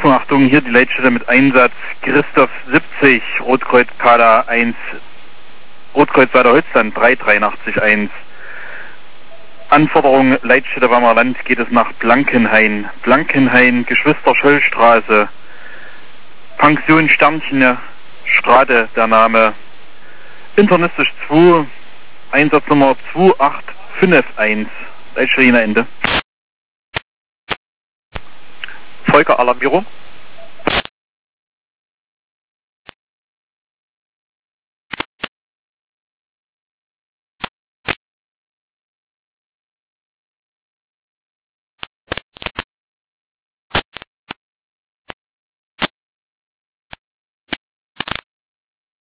Achtung, Achtung, hier die Leitstelle mit Einsatz Christoph 70, Rotkreuz Kader 1, Rotkreuz Bad Holzland 38381. Anforderung Leitstelle Weimarer Land geht es nach Blankenhain. Blankenhain, Geschwister-Scholl-Straße, Pension Sternchen, Strate der Name. Internistisch 2, Einsatznummer 2851. Leitstelle Ende. Volker Alarmierung.